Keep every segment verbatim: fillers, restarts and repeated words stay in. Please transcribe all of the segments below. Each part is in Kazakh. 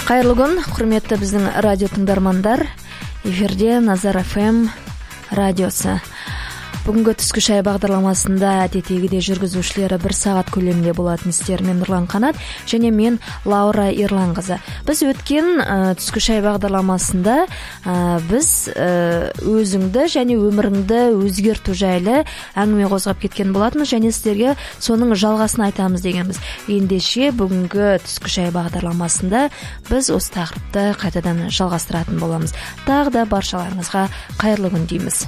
Кайырлы күн, құрметті біздің радио тыңдармандар. Эфирде Назар эф эм радиосы. Бүгінгі түскі шай бағдарламасында әдеттегідей жүргізушілері бір сағат көлемінде болатын істермен Нұрлан Қанат және мен Лаура Ерланқызы. Біз өткен ә, түскі шай бағдарламасында ә, біз ә, өзіңді және өміріңді өзгерту жайлы әңгіме қозғап кеткен болатынбыз және сіздерге соның жалғасын айтамыз дегенбіз. Ендеше бүгінгі түскі шай бағдарламасында біз осы тақырыпты қайтадан жалғастыратын боламыз. Тағы да баршаларыңызға қайырлы күн дейміз.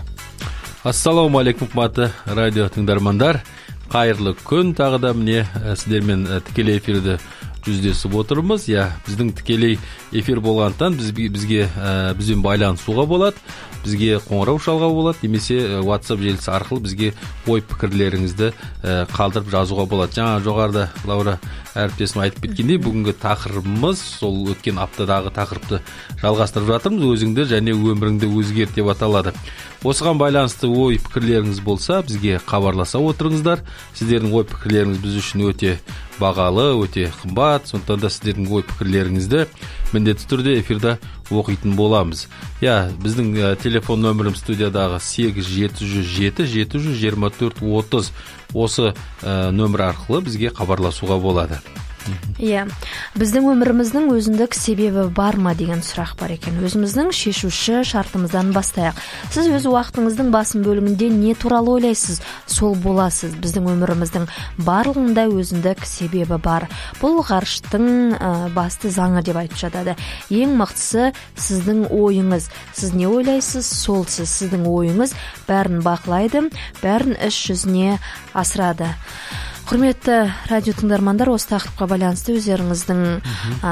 Ассаламу алейкум, қымбатты радио тыңдармандар. Қайырлы күн. Тағы да міне сіздермен тікелей эфирді жүздесіп отырмыз. Я, біздің тікелей эфир болғандықтан біз, бізге ә, бізбен байланысуға болады, бізге қоңырау шалуға болады, немесе WhatsApp желісі арқылы бізге ой пікірлеріңізді ә, қалдырып жазуға болады. Жаңа жоғарыда Лаура әріптесім айтып кеткендей, бүгінгі тақырыбымыз сол өткен аптадағы тақырыпты жалғастырып жатырмыз. Өзіңді және өміріңді өзгерт деп аталады. Осыған байланысты ой пікірлеріңіз болса, бізге хабарласа отырыңыздар. Сіздердің ой пікірлеріңіз біз үшін өте бағалы, өте қымбат. Сондықтан да сіздердің ой пікірлеріңізді міндетті түрде эфирде оқитын боламыз. Я, біздің ә, телефон нөмірім студиядағы сегіз жеті жүз жеті жеті жүз жиырма төрт отыз. Осы ә, нөмір арқылы бізге хабарласуға болады. Иә, біздің өміріміздің өзіндік себебі бар ма деген сұрақ бар екен. Өзіміздің шешуші шартымыздан бастайық. Сіз өз уақытыңыздың басым бөлігінде не туралы ойлайсыз, сол боласыз. Біздің өміріміздің барлығында өзіндік себебі бар. Бұл ғарыштың ә, басты заңы деп айтып жатады. Ең мықтысы сіздің ойыңыз. Сіз не ойлайсыз, сол сіз. Сіздің ойыңыз бәрін бақылайды, бәрін іс жүзіне асырады. Құрметті радио тыңдармандар, осы тақырыпқа байланысты өздеріңіздің ә,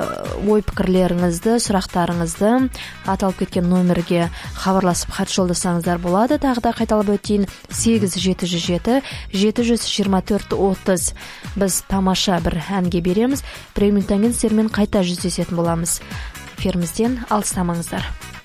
ой пікірлеріңізді, сұрақтарыңызды аталып кеткен номерге хабарласып хат жолдасаңыздар болады. Тағы да қайталап өтейін: сегіз жеті жүз жеті жеті жүз жиырма төрт отыз. Біз тамаша бір әнге береміз. Бір минуттан кейін сіздермен қайта жүздесетін боламыз. Эфирімізден алыстамаңыздар.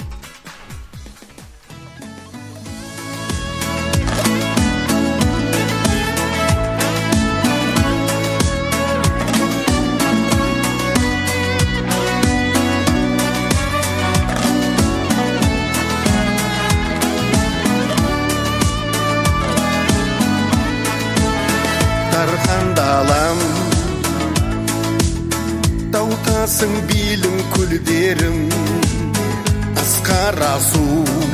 Таутасың билің күлдерім, асқара су,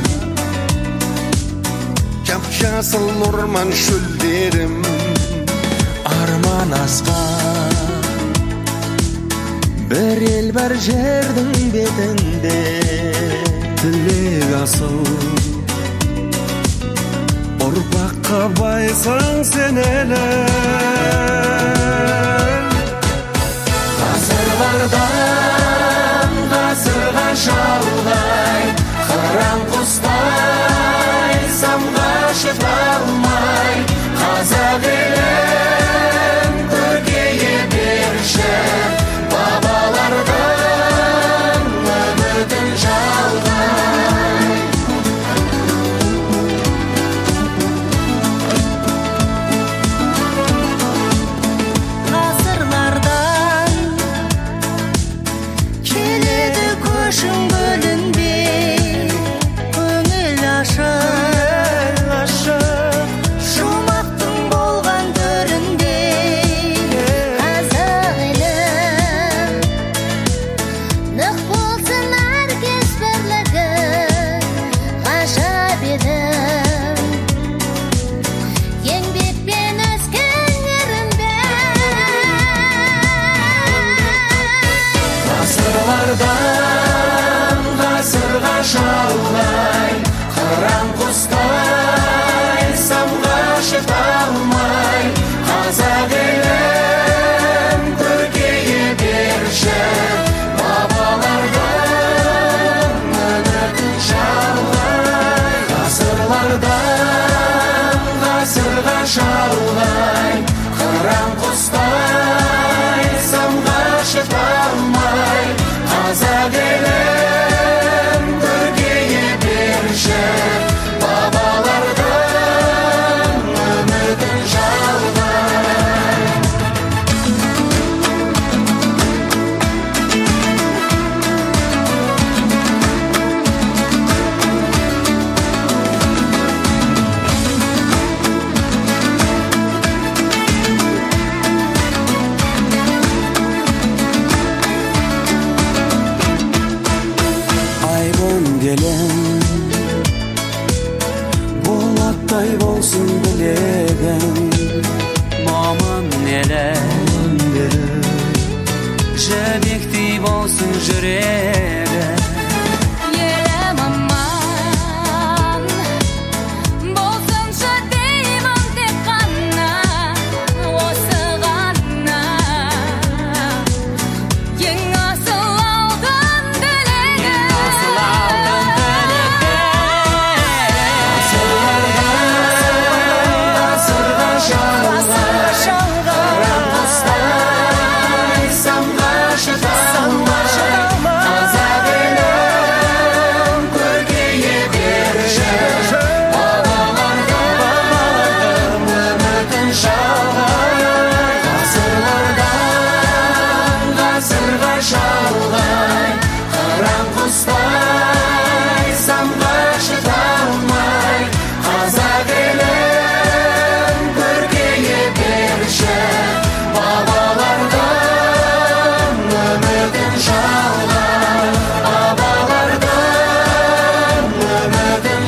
жап-жасыл орман шөлдерім, арман асқан бір ел бар жердің бетінде, тілек асыл ұрпаққа байсаң сен әлі. Ғасырлардан ғасырға шалғай, қыран құстай самға шыдалмай, қазақ елін көркейе берші, бабалардан үмітін жалғай. жүрегі елім аман болсыншы деймін тек қана осы ғана ең асыл алтын тілегі ғасырға шалғай құстай самға шыдамай қазақ елім көркейе берші бабалардың үмітін жалғай ғасырлардан ғасырға шалғай қыран құстай самға шыдамай қазақ елім көркейе берші бабалардың үмітін жалғай бабалардың үмітін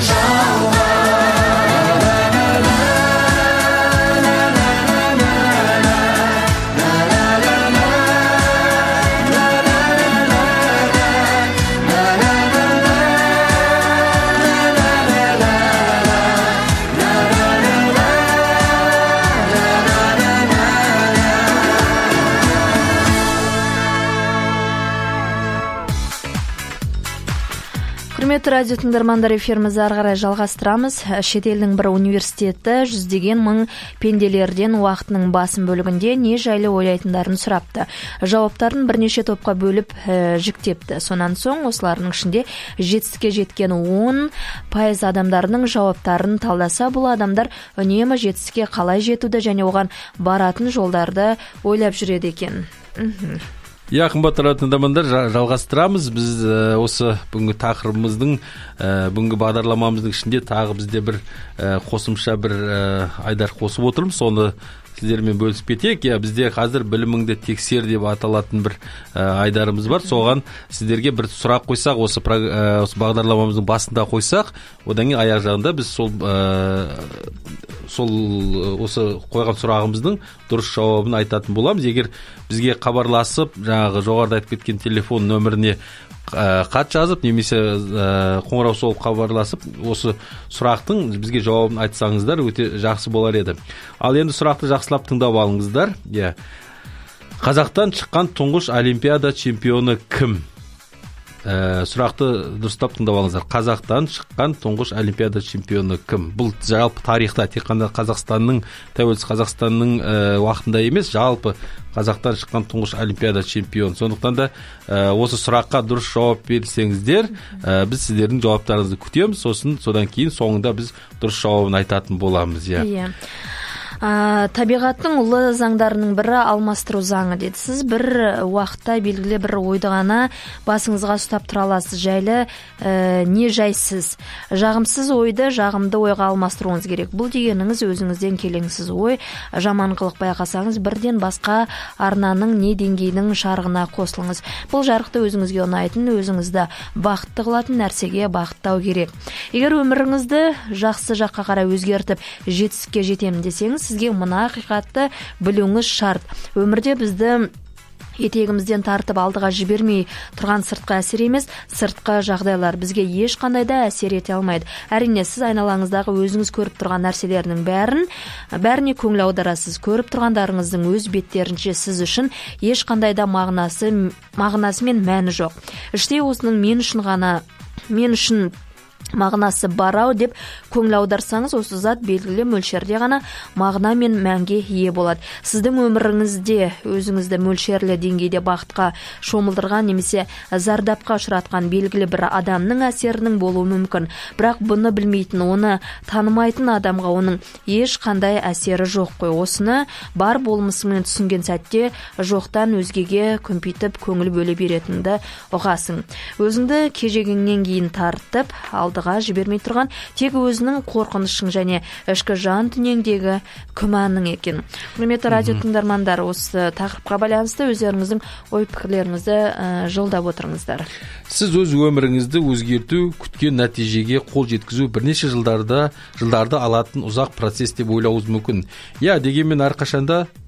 Құрметті радио тыңдармандар, эфирімізді ары қарай жалғастырамыз. Шетелдің бір университеті жүздеген мың пенделерден уақытының басым бөлігінде не жайлы ойлайтындарын сұрапты. Жауаптарын бірнеше топқа бөліп ә, жіктепті. Сонан соң осылардың ішінде жетістікке жеткен он пайыз адамдарының жауаптарын талдаса, бұл адамдар үнемі жетістікке қалай жетуді және оған баратын жолдарды ойлап жүреді екен. Мхм. Иә, қымбатты радио тыңдармандар, жалғастырамыз. Біз ә, осы бүгінгі тақырыбымыздың, ә, бүгінгі бағдарламамыздың ішінде тағы бізде бір ә, қосымша бір ә, айдар қосып отырмыз. Соны сіздермен бөлісіп кетейік. Иә, бізде қазір біліміңді тексер деп аталатын бір ә, айдарымыз бар. Соған сіздерге бір сұрақ қойсақ, осы, ә, осы бағдарламамыздың басында қойсақ, одан кейін аяқ жағында біз сол ә, сол осы қойған сұрағымыздың дұрыс жауабын айтатын боламыз. Егер бізге хабарласып, жаңағы жоғарыда айтып кеткен телефон нөміріне ә, хат жазып, немесе ә, қоңырау соғып хабарласып, осы сұрақтың бізге жауабын айтсаңыздар өте жақсы болар еді. Ал енді сұрақты жақсылап тыңдап алыңыздар. Иә. Қазақтан шыққан тұңғыш олимпиада чемпионы кім? Ә, сұрақты дұрыстап тыңдап алыңыздар. Қазақтан шыққан тұңғыш олимпиада чемпионы кім? Бұл жалпы тарихта, тек қана Қазақстанның, тәуелсіз Қазақстанның ә, уақытында емес, жалпы Қазақтан шыққан тұңғыш олимпиада чемпион. Сондықтан да ә, осы сұраққа дұрыс жауап берсеңіздер, ә, біз сіздердің жауаптарыңызды күтеміз. Сосын содан кейін соңында біз дұрыс жауабын айтатын боламыз. Иә. Иә. Ә, табиғаттың ұлы заңдарының бірі алмастыру заңы деді. Сіз бір уақытта белгілі бір ойды ғана басыңызға ұстап тұра аласыз. Жайлы ә, не жайсыз? Жағымсыз ойды жағымды ойға алмастыруыңыз керек. Бұл дегеніңіз өзіңізден келеңсіз ой. Жаман қылық байқасаңыз, бірден басқа арнаның не деңгейінің шарғына қосылыңыз. Бұл жарықты өзіңізге ұнайтын, өзіңізді бақытты қылатын нәрсеге бағыттау керек. Егер өміріңізді жақсы жаққа қарай өзгертіп, жетістікке жетемін десеңіз, сізге мына ақиқатты білуіңіз шарт. Өмірде бізді етегімізден тартып алдыға жібермей тұрған сыртқы әсер емес, сыртқы жағдайлар бізге ешқандай да әсер ете алмайды. Әрине, сіз айналаңыздағы өзіңіз көріп тұрған нәрселердің бәрін, бәріне көңіл аударасыз. Көріп тұрғандарыңыздың өз беттерінше сіз үшін ешқандай да мағынасы, мағынасы мен мәні жоқ. Іштей осының мен үшін ғана, мен үшін мағынасы бар-ау деп көңіл аударсаңыз, осы зат белгілі мөлшерде ғана мағына мен мәнге ие болады. Сіздің өміріңізде өзіңізді мөлшерлі деңгейде бақытқа шомылдырған немесе зардапқа ұшыратқан белгілі бір адамның әсерінің болуы мүмкін. Бірақ бұны білмейтін, оны танымайтын адамға оның ешқандай әсері жоқ қой. Осыны бар болмысымен түсінген сәтте жоқтан өзгеге көмпитіп көңіл бөле беретінді ұғасың. Өзіңді кежегіңнен кейін тартып алдыға жібермей тұрған тек өзінің қорқынышың және ішкі жан дүниеңдегі күмәнің екен. Құрметті радио тыңдармандар, осы тақырыпқа байланысты өздеріңіздің ой пікірлеріңізді ә, жолдап отырыңыздар. Сіз өз өміріңізді өзгерту, күткен нәтижеге қол жеткізу бірнеше жылдарда жылдарды алатын ұзақ процесс деп ойлауыңыз мүмкін. Иә, дегенмен әрқашанда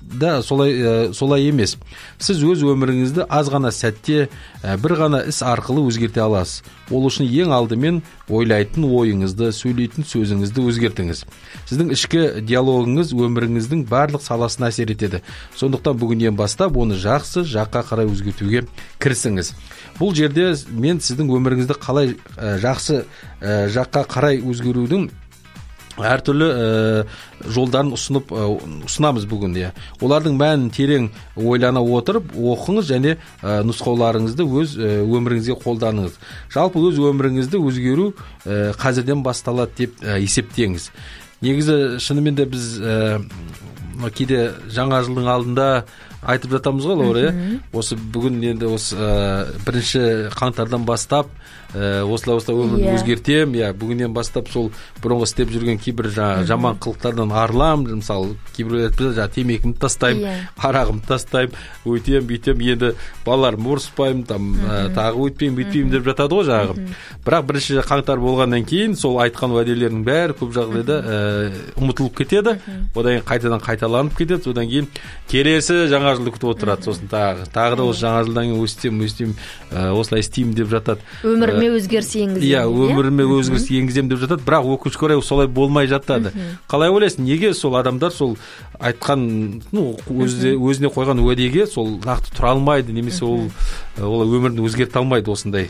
да солай солай емес. Сіз өз өміріңізді аз ғана сәтте бір ғана іс арқылы өзгерте аласыз. Ол үшін ең алдымен ойлайтын ойыңызды, сөйлейтін сөзіңізді өзгертіңіз. Сіздің ішкі диалогыңыз өміріңіздің барлық саласына әсер етеді. Сондықтан бүгіннен бастап оны жақсы жаққа қарай өзгертуге кірісіңіз. Бұл жерде мен сіздің өміріңізді қалай жақсы жаққа қарай өзгерудің әртүрлі ә, жолдарын ұсынып ә, ұсынамыз бүгін. Иә. Олардың мәнін терең ойлана отырып оқыңыз және ә, нұсқауларыңызды өз ә, өміріңізге қолданыңыз. Жалпы өз өміріңізді өзгеру ә, қазірден басталады деп ә, есептеңіз. Негізі шынымен де біз ә, кейде жаңа жылдың алдында айтып жатамыз ғой, Лаура, осы бүгін енді осы ә, бірінші қаңтардан бастап осылай осылай өмірді yeah. өзгертем, я бүгіннен бастап сол бұрынғы істеп жүрген кейбір mm-hmm. жаман қылықтардан арылам, мысалы кейбіреулер айтып жатыр, темекімді тастаймын, yeah. арағымды тастаймын, өйтем, бүйтем, енді балаларымды ұрыспаймын, там mm-hmm. тағы өйтпеймін, бүйтпеймін деп жатады ғой жаңағы. Mm-hmm. Бірақ бірінші қаңтар болғаннан кейін сол айтқан уәделердің бәрі көп жағдайда mm-hmm. ә, ұмытылып кетеді, mm-hmm. одан кейін қайтадан қайталанып кетеді, одан кейін келесі жаңа жылды күтіп отырады, сосын тағы тағы да осы жаңа жылдан кейін өстем, өстем, осылай істеймін деп жатады. Өміріме өзгеріс енгіземін. Иә, өміріме өзгеріс енгіземін деп жатады, бірақ өкінішке орай солай болмай жатады. Қалай ойлайсың, неге сол адамдар сол айтқан, ну, өзіне қойған уәдеге сол нақты тұра алмайды, немесе ол ол өмірін өзгерте алмайды осындай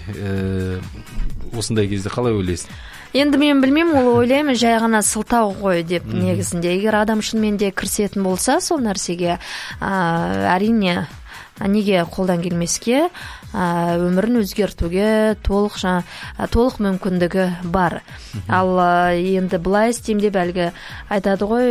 осындай кезде, қалай ойлайсың? Енді мен білмеймін, ол ойлаймын жай ғана сылтау ғой деп негізінде. Егер адам шынымен де кірісетін болса сол нәрсеге, әрине неге қолдан келмеске, өмірін өзгертуге толық толық мүмкіндігі бар. Ал енді былай істеймін деп әлгі айтады ғой,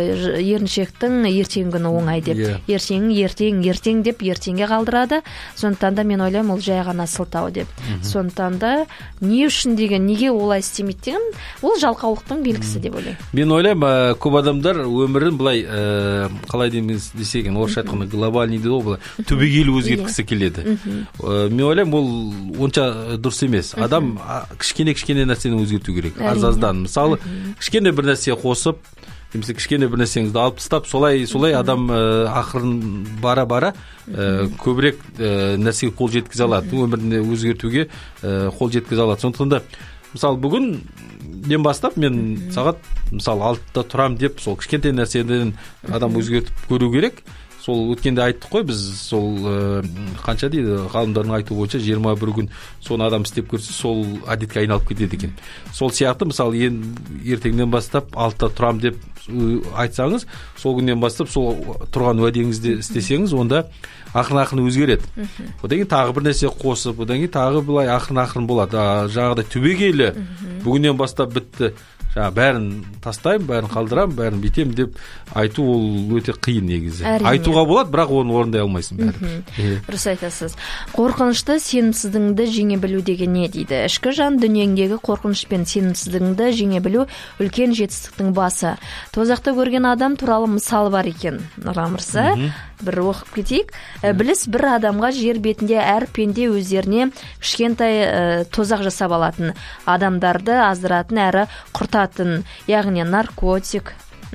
еріншектің ертең күні оңай деп. Ертең, ертең, ертең деп ертеңге қалдырады. Сондықтан да мен ойлаймын, ол жай ғана сылтау деп. Сондықтан да не үшін деген, неге олай істемейді деген, ол жалқаулықтың белгісі деп ойлаймын. Мен ойлаймын, көп адамдар өмірін былай қалай дейміз десек, орысша айтқанда глобальный дейді ғой, түбегейлі өзгерткісі келеді. Мен ойлаймын, ол онша дұрыс емес. Адам кішкене-кішкене нәрсені өзгерту керек. Аз-аздан. Мысалы, кішкене бір нәрсе қосып, немесе кішкене бір нәрсеңізді алып тастап, солай солай адам ақырын бара-бара көбірек нәрсеге қол жеткізе алады. Өміріне өзгертуге қол жеткізе алады. Сондықтан да, мысалы, бүгіннен бастап мен сағат, мысалы, алтыда тұрам деп, сол кішкентай нәрседен адам өзгертіп көру керек. Сол өткенде айттық қой, біз сол ә, қанша дейді, ғалымдардың айтуы бойынша жиырма бір күн соны адам істеп көрсе, сол әдетке айналып кетеді екен. Сол сияқты, мысалы, ен, ертеңнен бастап алтыда тұрам деп айтсаңыз, сол күннен бастап сол тұрған уәдеңізді істесеңіз, онда ақырын-ақырын өзгереді. Одан кейін тағы бір нәрсе қосып, одан кейін тағы былай ақырын-ақырын болады. Жаңағыдай түбегейлі бүгіннен бастап бітті, жаңа бәрін тастаймын, бәрін қалдырамын, бәрін битем деп айту ол өте қиын негізі. Әрине. Айтуға болады, бірақ оны орындай алмайсың бәрін. Дұрыс айтасыз. Қорқынышты сенімсіздігіңді жеңе білу деген не дейді? Ішкі жан дүниеңдегі қорқыныш пен сенімсіздігіңді жеңе білу үлкен жетістіктің басы. Тозақта көрген адам туралы мысал бар екен, Нұрлан мырза. Бір оқып кетейік. Біліс, бір адамға жер бетінде әр пенде өздеріне кішкентай тозақ жасап алатын, адамдарды аздыратын әрі құртатын, яғни наркотик,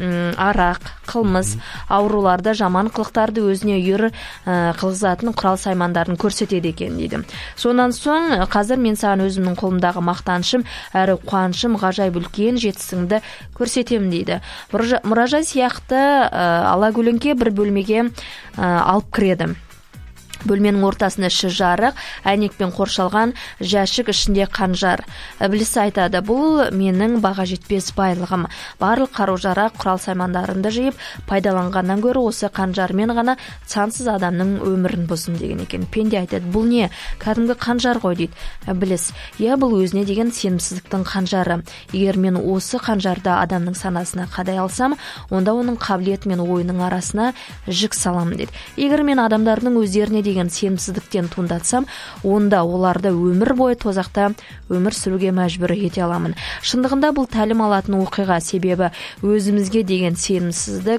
арақ, қылмыс, ауруларды, жаман қылықтарды өзіне үйір қылғызатын құрал саймандарын көрсетеді екен дейді. Сонан соң, қазір мен саған өзімнің қолымдағы мақтанышым әрі қуанышым ғажайып үлкен жетістігімді көрсетемін дейді. Мұражай сияқты алакөлеңке бір бөлмеге алып кіреді. Бөлменің ортасында іші жарық, әйнекпен қоршалған жәшік, ішінде қанжар. Біліс айтады, бұл менің баға жетпес байлығым. Барлық қару-жарақ, құрал саймандарымды жиып, пайдаланғаннан гөрі осы қанжармен ғана сансыз адамның өмірін бұздым деген екен. Пенде айтады, бұл не? Кәдімгі қанжар ғой дейді. Біліс, иә, бұл өзіне деген сенімсіздіктің қанжары. Егер мен осы қанжарды адамның санасына қадай алсам, онда оның қабілеті мен ойының арасына жік салам дейді. Егер мен адамдардың өздеріне деген сенімсіздіктен туындатсам, онда оларды өмір бойы тозақта өмір сүруге мәжбүр ете аламын. Шындығында бұл тәлім алатын оқиға, себебі өзімізге деген сенімсіздік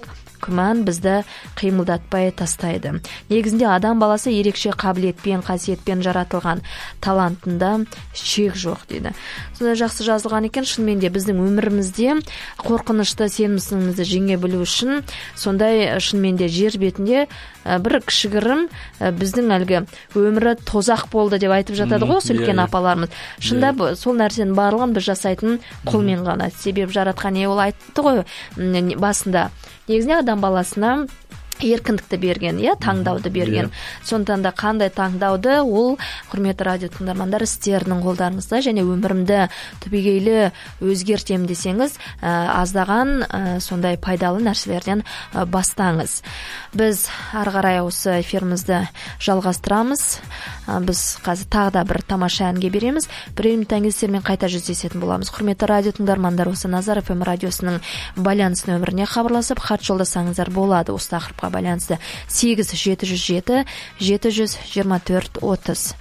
күмән бізді қимылдатпай тастайды. Негізінде адам баласы ерекше қабілетпен, қасиетпен жаратылған, талантында шек жоқ дейді. Сонда жақсы жазылған екен. Шынымен де біздің өмірімізде қорқынышты сенімсіздігімізді жеңе білу үшін сондай шынымен де жер бетінде бір кішігірім біздің әлгі өмірі тозақ болды деп айтып жатады ғой осы үлкен апаларымыз. Шында сол нәрсенің барлығын біз жасайтын қолмен ғана. Себеп жаратқан не ол айтты ғой басында. Негізінде адам баласына еркіндікті берген, иә, таңдауды берген. Сондықтан да қандай таңдауды ол, құрметті радио тыңдармандар, сіздердің қолдарыңызда, және өмірімді түбегейлі өзгертем десеңіз, аздаған сондай пайдалы нәрселерден бастаңыз. Біз ары қарай осы эфирімізді жалғастырамыз. Біз қазір тағы да бір тамаша әнге береміз. Бір минуттан кейін сіздермен қайта жүздесетін боламыз. Құрметті радио тыңдармандар, осы Назар эф эм радиосының байланыс нөміріне хабарласып, хат жолдасаңыздар болады. Осы тақырыпқа байланысты сегіз жеті жүз жеті жеті жүз жиырма төрт отыз.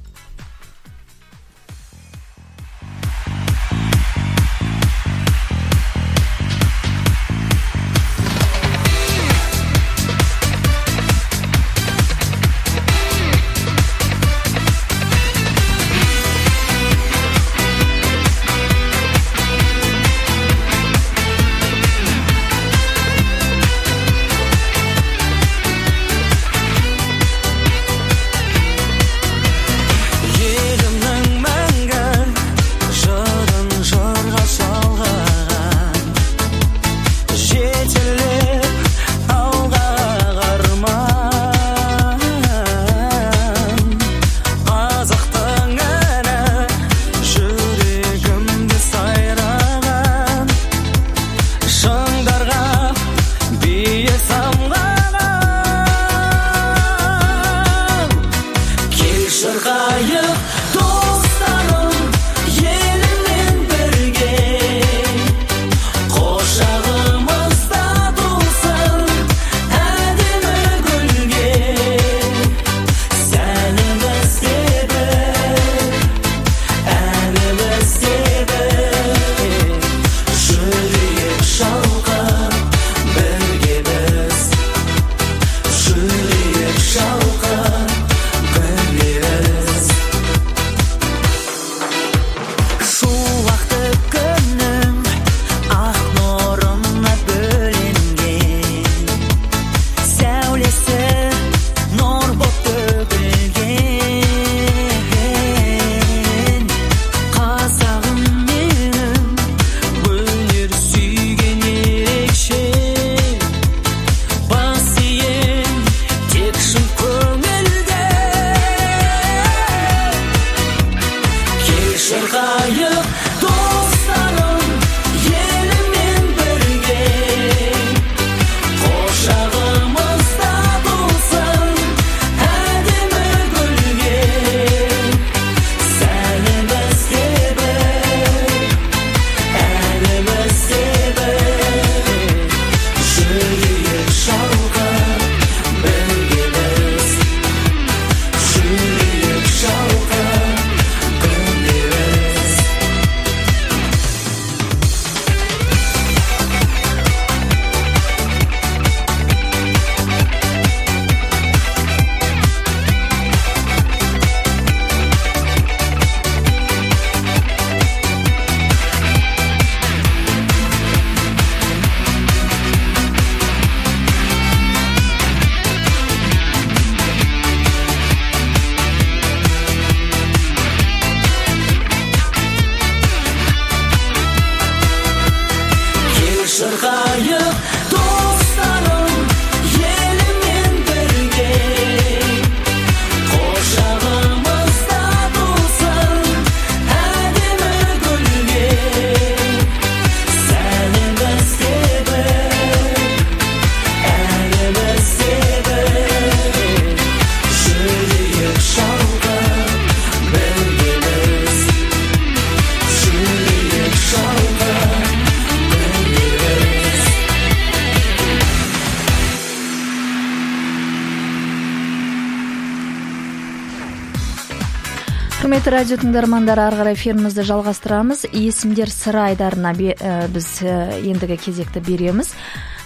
Құрметті радио тыңдармандар, ары қарай эфирімізді жалғастырамыз. Есімдер сыры айдарына біз ендігі кезекті береміз.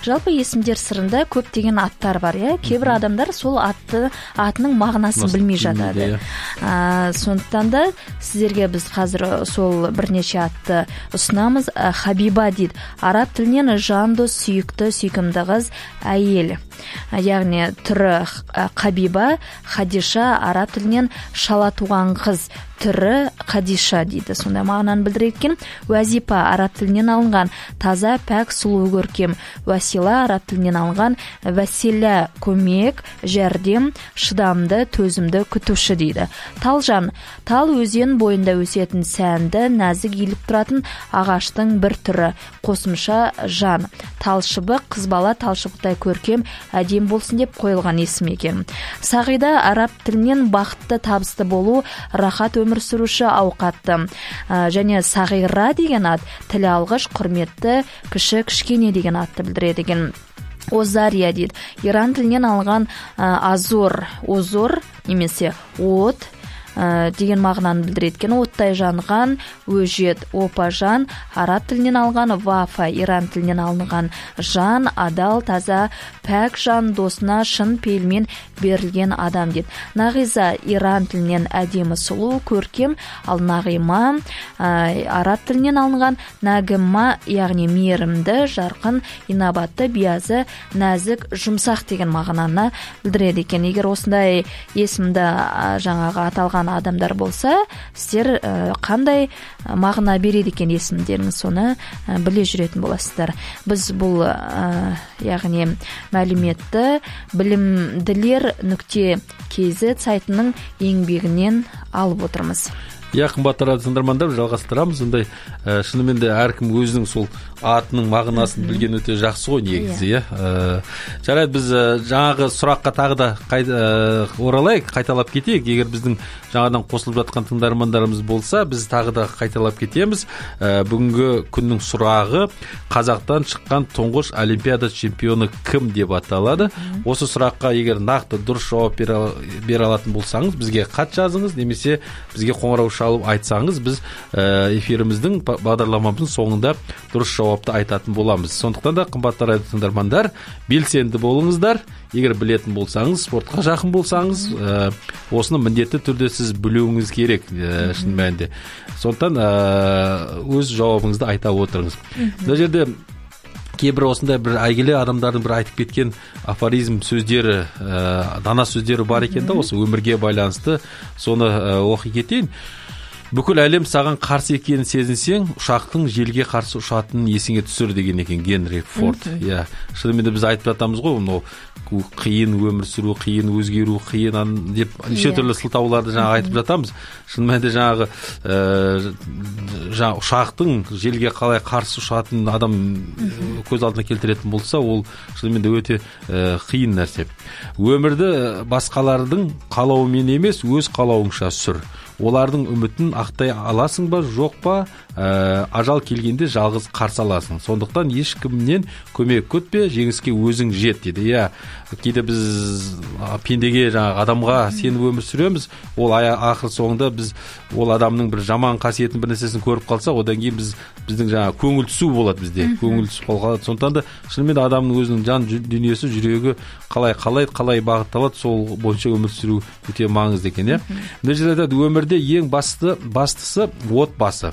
жалпы есімдер сырында көптеген аттар бар, иә. Кейбір адамдар сол атты атының мағынасын білмей жатады. А, сондықтан да сіздерге біз қазір сол бірнеше атты ұсынамыз. Хабиба дейді. Араб тілінен жан дос, сүйікті, сүйкімді қыз, әйел. Яғни түрі Хабиба, Хадиша араб тілінен шала туған қыз, түрі Хадиша дейді. Сонда мағынаны білдіреді екен. Уазипа араб тілінен алынған таза, пәк, сұлу, көркем. Уасила араб тілінен алынған васила көмек, жәрдем, шыдамды, төзімді, күтуші дейді. Талжан тал өзен бойында өсетін сәнді, нәзік иіліп тұратын ағаштың бір түрі. Қосымша жан. Талшыбық қыз бала талшыбықтай көркем, әдем болсын деп қойылған есім екен. Сағида араб тілінен бақытты, табысты болу, рахат өмір сүруші, ауқатты. Ә, және Сағира деген ат тілі алғыш, құрметті, кіші, кішкене деген атты білдіреді екен. Озария дейді. Иран тілінен алған ә, азор, озор немесе от ә, деген мағынаны білдіреді екен. Оттай жанған, өжет, опа жан, араб тілінен алған вафа, иран тілінен алынған жан, адал, таза, пәк жан, досына шын пейілмен берілген адам дейді. Нағиза иран тілінен әдемі, сұлу, көркем, ал нағима ә, араб тілінен алынған нәгімма, яғни мейірімді, жарқын, инабатты, биязы, нәзік, жұмсақ деген мағынаны білдіреді екен. Егер осындай есімді ә, жаңағы аталған адамдар болса, сіздер ә, қандай мағына береді екен есімдеріңіз, соны ә, біле жүретін боласыздар. Біз бұл ә, яғни мәліметті білімділер нүкте кз сайтының еңбегінен алып отырмыз. Иә, қымбатты радио тыңдармандар, жалғастырамыз. Ондай ә, шынымен де әркім өзінің сол атының мағынасын білген өте жақсы ғой негізі, иә. Ә, жарайды, біз ә, жаңағы сұраққа тағы да қай, ә, оралайық, қайталап кетейік. Егер біздің жаңадан қосылып жатқан тыңдармандарымыз болса, біз тағы да қайталап кетеміз. Ә, бүгінгі күннің сұрағы Қазақтан шыққан тұңғыш олимпиада чемпионы кім деп аталады. Осы сұраққа егер нақты дұрыс жауап бере алатын болсаңыз, бізге хат жазыңыз, немесе бізге қоңырау шалып айтсаңыз, біз ә, эфиріміздің бағдарламамыздың соңында дұрыс жауапты айтатын боламыз. Сондықтан да қымбатты радио тыңдармандар, белсенді болыңыздар. Егер білетін болсаңыз, спортқа жақын болсаңыз, ә, осыны міндетті түрде сіз білуіңіз керек, ә, шын мәнінде. Сондықтан ә, өз жауабыңызды айта отырыңыз. Бұл жерде кейбір осындай бір әйгілі адамдардың бір айтып кеткен афоризм сөздері, ә, дана сөздері бар екен да, осы өмірге байланысты, соны ә, оқи кетейін. Бүкіл әлем саған қарсы екенін сезінсең, ұшақтың желге қарсы ұшатынын есіңе түсір деген екен Генри Форд. Иә, шынымен де біз айтып жатамыз ғой, мынау қиын өмір сүру, қиын өзгеру, қиын деп неше түрлі сылтауларды жаңа айтып жатамыз. Шынымен де жаңағы ә, жаңа ұшақтың желге қалай қарсы ұшатынын адам көз алдына келтіретін болса, ол шынымен де өте ә, қиын нәрсе. Өмірді басқалардың қалауымен емес, өз қалауыңша сүр. Олардың үмітін ақтай аласың ба, жоқ па, ә, ажал келгенде жалғыз қарсы аласың. Сондықтан ешкімнен көмек күтпе, жеңіске өзің жет дейді. Иә, кейде біз пендеге, жаңағы адамға сеніп өмір сүреміз, ол ақыр соңында біз ол адамның бір жаман қасиетін, бір нәрсесін көріп қалсақ, одан кейін біз біздің жаңағы көңіл түсу болады бізде, көңіл түсіп қалады. Сондықтан да шынымен адамның өзінің жан дүниесі, жүрегі қалай қалайды, қалай бағытталады, сол бойынша өмір сүру өте маңызды екен, иә. Мына жерде өмірде ең басты бастысы отбасы.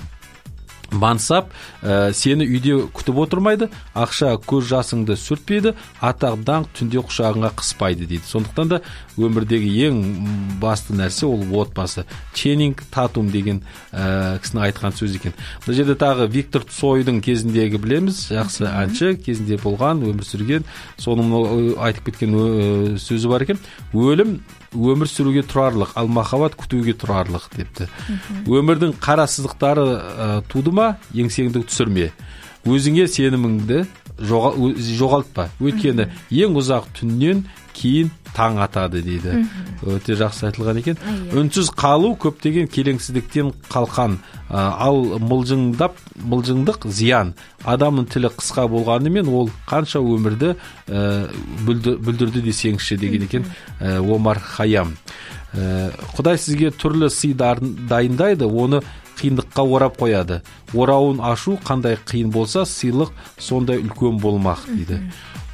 Мансап ә, сені үйде күтіп отырмайды, ақша көз жасыңды сүртпейді, атақ даңқ түнде құшағыңа қыспайды дейді. Сондықтан да өмірдегі ең басты нәрсе ол отбасы. Ченнинг Татум деген ә, кісінің айтқан сөз екен. Бұл жерде тағы Виктор Цойдың кезіндегі білеміз, жақсы әнші, кезінде болған, өмір сүрген, соның айтып кеткен ә, сөзі бар екен. Өлім өмір сүруге тұрарлық, ал махаббат күтуге тұрарлық депті. Өмірдің қара сызықтары ә, туды ма, еңсеңді түсірме. Өзіңе сеніміңді жоғалтпа. Өйткені ең ұзақ түннен кейін таң атады дейді. Өте жақсы айтылған екен. Үнсіз қалу көптеген келеңсіздіктен қалқан, ал мылжыңдап, мылжыңдық зиян. Адамның тілі қысқа болғанымен ол қанша өмірді бүлдірді десеңші деген екен Омар Хайям. Құдай сізге түрлі сый дайындайды, оны қиындыққа орап қояды. Орауын ашу қандай қиын болса, сыйлық сондай үлкен болмақ дейді.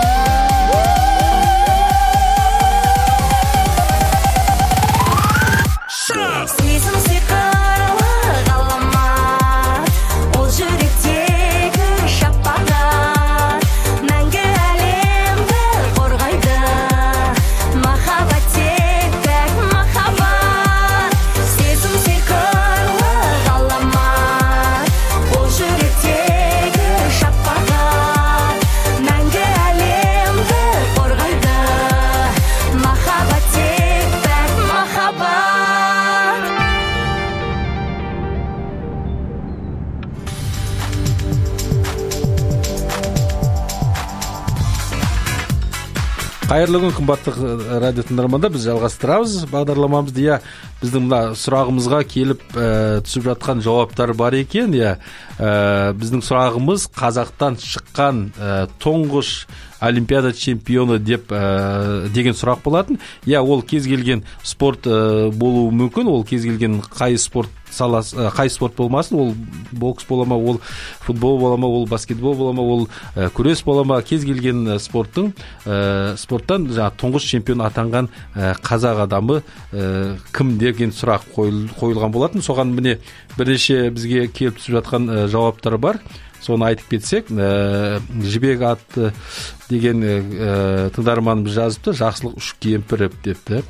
Қайырлы күн, қымбатты радио тыңдармандар, біз жалғастырамыз бағдарламамызды. Иә, біздің мына сұрағымызға келіп ә, түсіп жатқан жауаптар бар екен. Иә, ә, біздің сұрағымыз Қазақтан шыққан ә, тұңғыш олимпиада чемпионы деп ә, деген сұрақ болатын. Иә, ол кез келген спорт ә, болуы мүмкін. Ол кез келген қай спорт саласы, қай спорт болмасын, ол бокс бола ма, ол футбол бола ма, ол баскетбол бола ма, ол ә, күрес бола ма, кез келген ә, спорттың ә, спорттан жаңа тұңғыш чемпион атанған ә, қазақ адамы ә, кім деген сұрақ қойыл, қойылған болатын. Соған міне бірнеше бізге келіп түсіп жатқан ә, жауаптар бар. Соны айтып кетсек, ә, Жібек атты деген ә, тыңдарманымыз жазыпты, жақсылық үш кемпіріп депті.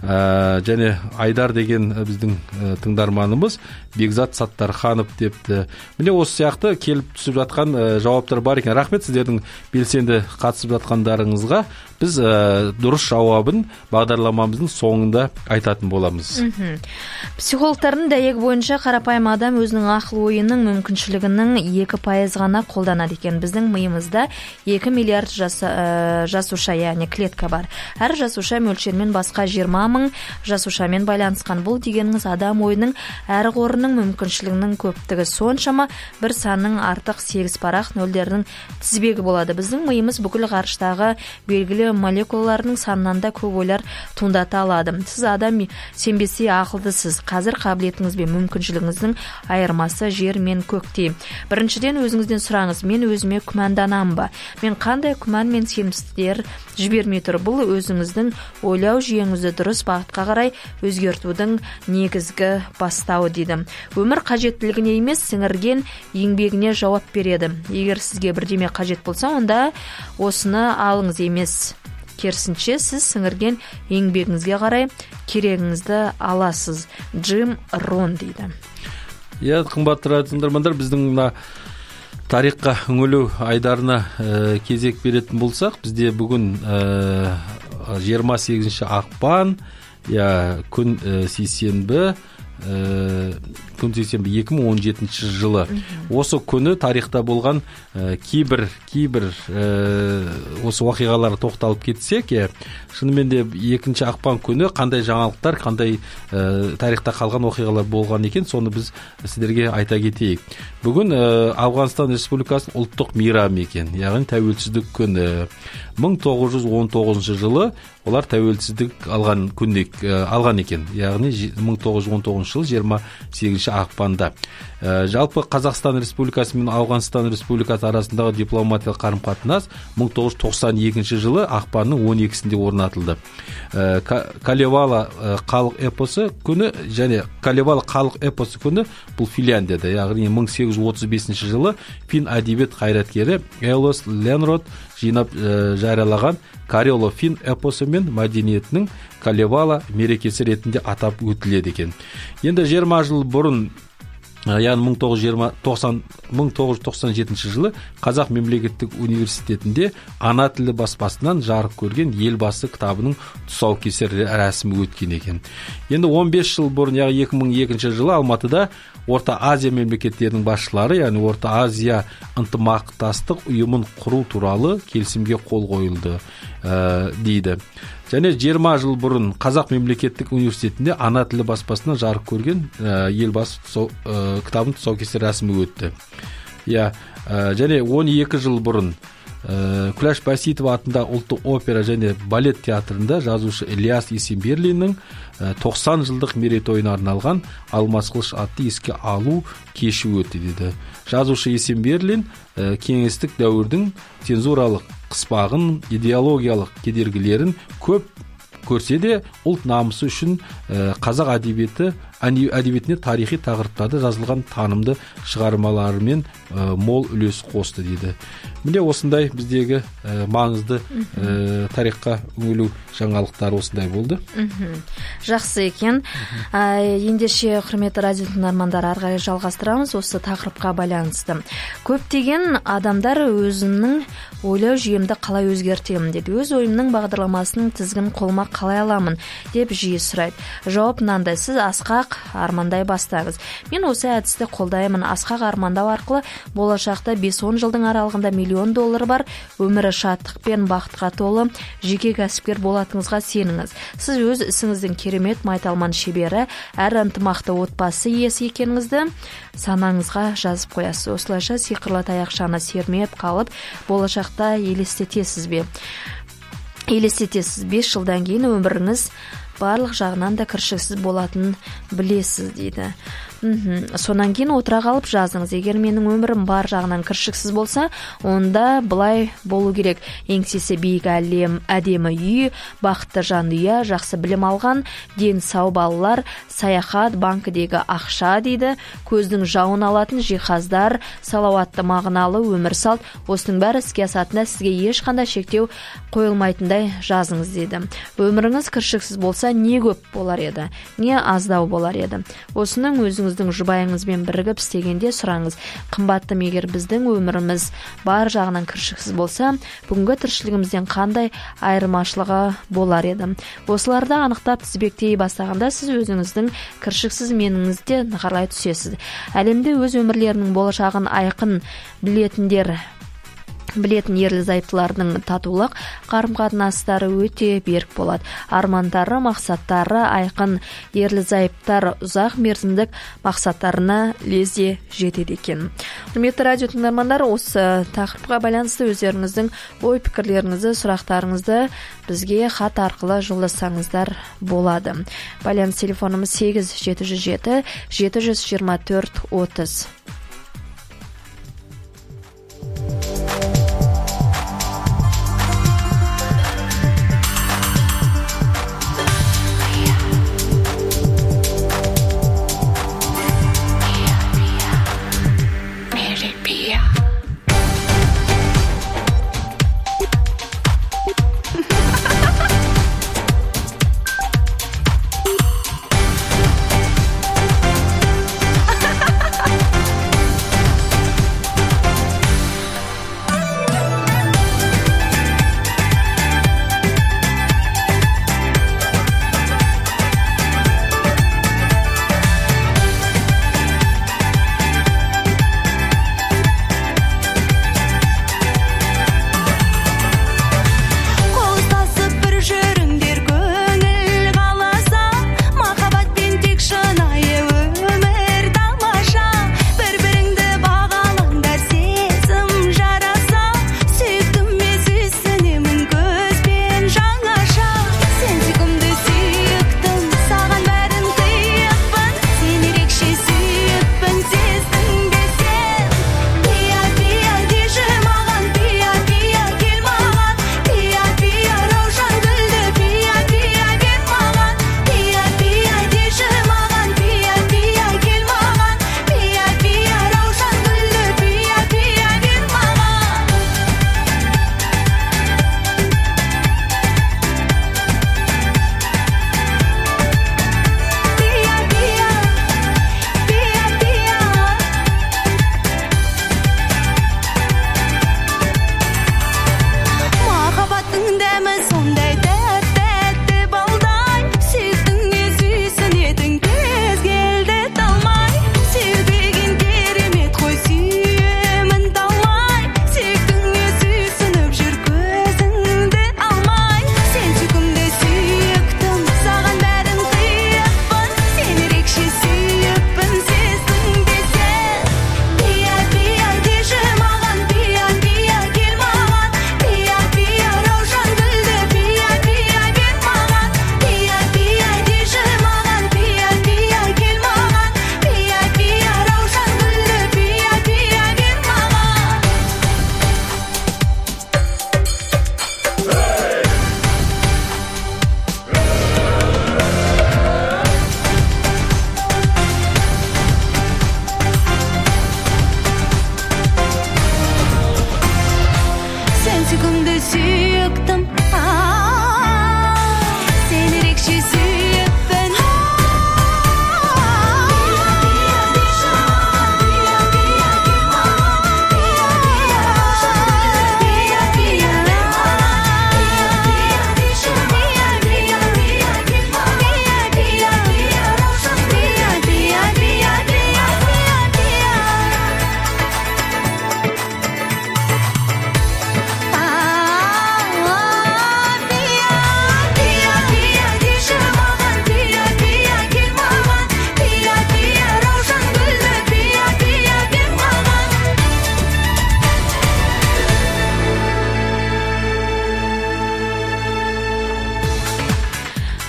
Ә, және Айдар деген біздің ә, тыңдарманымыз Бекзат Саттарханов депті. Міне осы сияқты келіп түсіп жатқан ә, жауаптар бар екен. Рахмет сіздердің белсенді қатысып жатқандарыңызға. Біз ә, дұрыс жауабын бағдарламамыздың соңында айтатын боламыз. Психологтардың дәйегі бойынша қарапайым адам өзінің ақыл ойының мүмкіншілігінің екі пайыз ғана қолданады екен. Біздің миымызда екі миллиард жас, ә, жасуша, яғни клетка бар. Әр жасуша мөлшермен басқа жиырма мың жасушамен байланысқан. Бұл дегеніңіз адам ойының әр қорының мүмкіншілігінің көптігі соншама бір санның артық сегіз парақ нөлдердің тізбегі болады. Біздің миымыз бүкіл ғарыштағы белгілі молекулалардың санынан да көп ойлар туындата алады. Сіз адам сенбесе ақылдысыз. Қазір қабілетіңіз бен мүмкіншілігіңіздің айырмасы жер мен көктей. Біріншіден өзіңізден сұраңыз, мен өзіме күмәнданамын ба? Мен қандай күмән мен сенімсіздіктер жібермей тұр? Бұл өзіңіздің ойлау жүйеңізді дұрыс бағытқа қарай өзгертудің негізгі бастауы дейді. Өмір қажеттілігіне емес, сіңірген еңбегіне жауап береді. Егер сізге бірдеме қажет болса, онда осыны алыңыз емес. Керісінше сіз сіңірген еңбегіңізге қарай керегіңізді аласыз. Джим Рон дейді. Иә, қымбатты радио тыңдармандар, біздің мына тарихқа үңілу айдарына ә, кезек беретін болсақ, бізде бүгін ә, жиырма сегізінші ақпан, иә, күн ә, сейсенбі, ә, күн сейсенбі екі мың он жетінші жылы. Осы күні тарихта болған ә, кейбір кейбір ә, осы оқиғаларға тоқталып кетсек, е, шынымен де екінші ақпан күні қандай жаңалықтар, қандай ә, тарихта қалған оқиғалар болған екен, соны біз сіздерге айта кетейік. Бүгін ә, Ауғанстан Республикасының ұлттық мейрамы екен, яғни тәуелсіздік күні. мың тоғыз жүз он тоғызыншы жылы олар тәуелсіздік алған күнде алған екен, яғни мың тоғыз жүз он тоғызыншы жылы жиырма сегізінші ақпанда. Ә, жалпы Қазақстан Республикасы мен Ауғанстан Республикасы арасындағы дипломатиялық қарым-қатынас мың тоғыз жүз тоқсан екінші жылы ақпанның он екісінде орнатылды. Ә, Калевала халық эпосы күні және Калевала халық эпосы күні бұл Финляндияда, яғни мың сегіз жүз отыз бесінші жылы фин әдебиет қайраткері Элос Ленрод жинап ә, жариялаған Карело фин эпосы мен мәдениетінің Калевала мерекесі ретінде атап өтіледі екен. Енді жиырма жыл бұрын, яғни мың тоғыз жүз тоқсан жетінші жылы Қазақ мемлекеттік университетінде ана тілі баспасынан жарық көрген елбасы кітабының тұсаукесер рәсімі өткен екен. Енді он бес жыл бұрын, яғни екі мың екінші жылы Алматыда Орта Азия мемлекеттерінің басшылары, яғни Орта Азия ынтымақтастық ұйымын құру туралы келісімге қол қойылды ә, дейді. Және жиырма жыл бұрын Қазақ мемлекеттік университетінде ана тілі баспасынан жарық көрген ә, елбасы тұсау, ә, кітабының тұсаукесер рәсімі өтті. Иә, ә, және он екі жыл бұрын ә, Күләш Бәситова атындағы ұлттық опера және балет театрында жазушы Ильяс Есенберлиннің ә, тоқсан жылдық мерейтойына арналған Алмас қылыш атты еске алу кеші өтті дейді. Жазушы Есенберлин ә, кеңестік дәуірдің цензуралық қыспағын, идеологиялық кедергілерін көп көрсе де ұлт намысы үшін ә, қазақ әдебиеті әдебиетіне тарихи тақырыптарда жазылған танымды шығармаларымен ә, мол үлес қосты дейді. Міне осындай біздегі ә, маңызды ә, тарихқа үңілу жаңалықтар осындай болды. Жақсы екен. Ә, ендеше құрметті радио тыңдармандар, ары қарай жалғастырамыз осы тақырыпқа байланысты. Көптеген адамдар өзінің ойлау жүйемді қалай өзгертемін деп, өз ойымның бағдарламасының тізгін қолыма қалай аламын деп жиі сұрайды. Жауап мынандай: сіз асқақ асқақ армандай бастаңыз. Мен осы әдісті қолдаймын. Асқақ армандау арқылы болашақта бес-он жылдың аралығында миллион доллар бар, өмірі шаттық пен бақытқа толы жеке кәсіпкер болатыныңызға сеніңіз. Сіз өз ісіңіздің керемет майталман шебері, әр ынтымақты отбасы иесі екеніңізді санаңызға жазып қоясыз. Осылайша сиқырлы таяқшаны сермеп қалып, болашақта елестетесіз бе? Елестетесіз. бес жылдан кейін өміріңіз барлық жағынан да кіршіксіз болатынын білесіз дейді. Мхм. Сонан кейін отыра қалып жазыңыз. Егер менің өмірім бар жағынан кіршіксіз болса, онда былай болу керек. Еңсесі биік әлем, әдемі үй, бақытты жанұя, жақсы білім алған, ден сау балалар, саяхат, банкідегі ақша дейді, көздің жауын алатын жиһаздар, салауатты мағыналы өмір салт. Осының бәрі іске асатында сізге ешқандай шектеу қойылмайтындай жазыңыз дейді. Өміріңіз кіршіксіз болса, не көп болар еді, не аздау болар еді. Осының өзіңіздің жұбайыңызбен бірігіп істегенде сұраңыз. Қымбаттым, егер біздің өміріміз бар жағынан кіршіксіз болса, бүгінгі тіршілігімізден қандай айырмашылығы болар еді? Осыларды анықтап тізбектей бастағанда сіз өзіңіздің кіршіксіз меніңізде нығарлай түсесіз. Әлемде өз өмірлерінің болашағын айқын білетіндер білетін ерлі-зайыптылардың татулық қарым-қатынастары өте берік болады. Армандары, мақсаттары айқын, ерлі-зайыптар ұзақ мерзімдік мақсаттарына лезде жетеді екен. Құрметті радио тыңдармандар, осы тақырыпқа байланысты өздеріңіздің ой-пікірлеріңізді, сұрақтарыңызды бізге хат арқылы жолдасаңыздар болады. Байланыс телефонымыз сегіз жеті жүз жеті жеті жүз жиырма төрт отыз.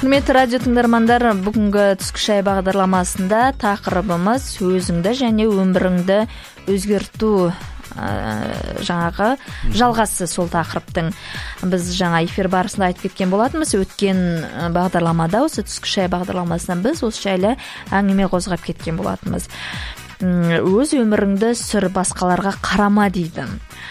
Құрметті радио тыңдармандар, бүгінгі түскі шай бағдарламасында тақырыбымыз өзіңді және өміріңді өзгерту жаңағы жалғасы сол тақырыптың. Біз жаңа эфир барысында айтып кеткен болатынбыз. Өткен бағдарламада, осы түскі шай бағдарламасынан біз осы жайлы әңгіме қозғап кеткен болатынбыз. Өз өміріңді сүр, басқаларға қарама дейді.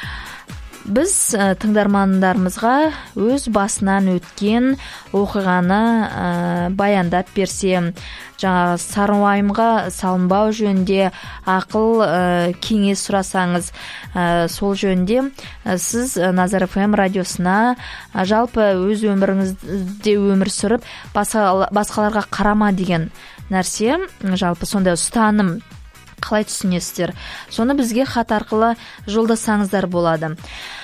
Біз тыңдармандарымызға өз басынан өткен оқиғаны ә, баяндап берсе, жаңағы сары уайымға салынбау жөнінде ақыл ә, кеңес сұрасаңыз, ә, сол жөнінде ә, сіз Назар эф эм радиосына ә, жалпы өз өміріңізде өмір сүріп, басқаларға қарама деген нәрсе, жалпы сондай ұстаным қалай түсінесіздер? Соны бізге хат арқылы жолдасаңыздар болады.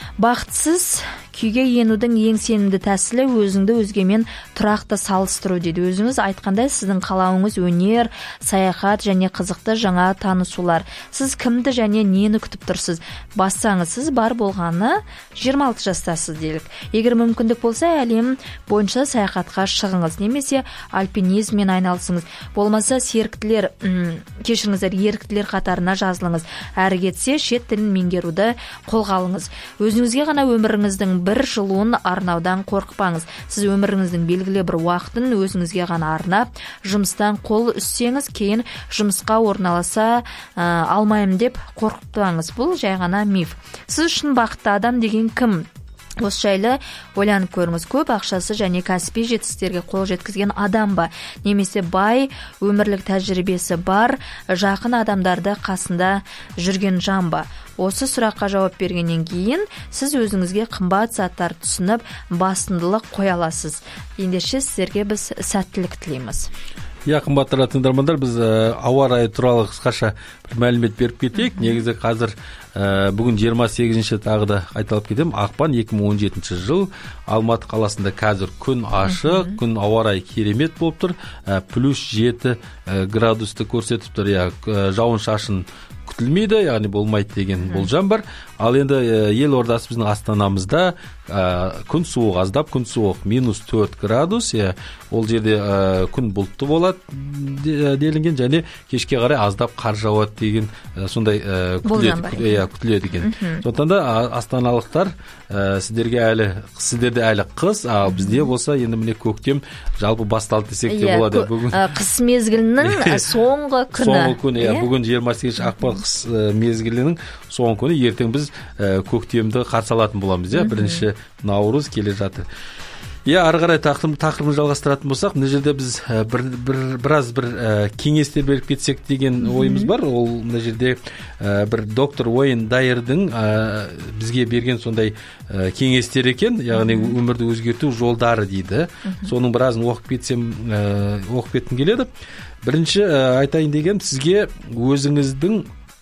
Бақытсыз күйге енудің ең сенімді тәсілі өзіңді өзгемен тұрақты салыстыру дейді. Өзіңіз айтқандай, сіздің қалауыңыз өнер, саяхат және қызықты жаңа танысулар. Сіз кімді және нені күтіп тұрсыз? Бассаңыз, сіз бар болғаны жиырма алты жастасыз делік. Егер мүмкіндік болса, әлем бойынша саяхатқа шығыңыз, немесе альпинизммен айналысыңыз. Болмаса серіктілер, кешіріңіздер, еріктілер қатарына жазылыңыз. Әрі кетсе, шет тілін меңгеруді қолға алыңыз. Өзіңізге ғана өміріңіздің бір жылуын арнаудан қорықпаңыз. Сіз өміріңіздің белгілі бір уақытын өзіңізге ғана арнап, жұмыстан қол үссеңіз, кейін жұмысқа орналаса ә, алмайым деп қорқытпаңыз. Бұл жай ғана миф. Сіз үшін бақытты адам деген кім? Осы жайлы ойланып көріңіз. Көп ақшасы және кәсіби жетістіктерге қол жеткізген адам ба? Немесе бай, өмірлік тәжірибесі бар, жақын адамдарды қасында жүрген жан ба? Осы сұраққа жауап бергеннен кейін сіз өзіңізге қымбат заттар түсініп, басымдылық қоя аласыз. Ендеше сіздерге біз сәттілік тілейміз. Я, қымбатты тыңдармандар, біз ә, ауа райы туралы қысқаша бір мәлімет беріп кетейік. Негізі қазір ә, бүгін жиырма сегізінші тағы да айталып кетем. Ақпан екі мың он жетінші жыл. Алматы қаласында қазір күн ашық, күн ауа райы керемет болып тұр. Ә, плюс жеті ә, градусты көрсетіп тұр. Я, ә, жауын шашын күтілмейді, яғни болмайды деген болжам бар. Ал енді ел ордасы біздің астанамызда ә, күн суық, аздап күн суық, минус төрт градус, ә, ол жерде ә, күн бұлтты болады делінген, және кешке қарай аздап қар жауады деген ә, сондай ә, күтіледі, ә, күтіледі екен. Сондықтан да астаналықтар ә, сіздерге әлі, сіздерде әлі қыс, ал бізде болса енді міне көктем жалпы басталды десек те болады. Бүгін қыс мезгілінің соңғы күні. Соңғы күні, иә, бүгін жиырма сегізінші ақпан қыс мезгілінің соңғы күні. Ертең біз ә, көктемді қарсы алатын боламыз, иә, бірінші наурыз келе жатыр. Иә, ары қарай тақырыбын жалғастыратын болсақ, мына жерде біз ә, бір, бір, біраз бір ә, кеңестер беріп кетсек деген ойымыз бар. Ол мына жерде ә, бір доктор Уэйн Дайердің ә, бізге берген сондай ә, кеңестер екен, яғни өмірді өзгерту жолдары дейді. Соның біразын оқып кетсем, ә, оқып кеткім келеді. Бірінші ә, айтайын деген, сізге өзіңіздің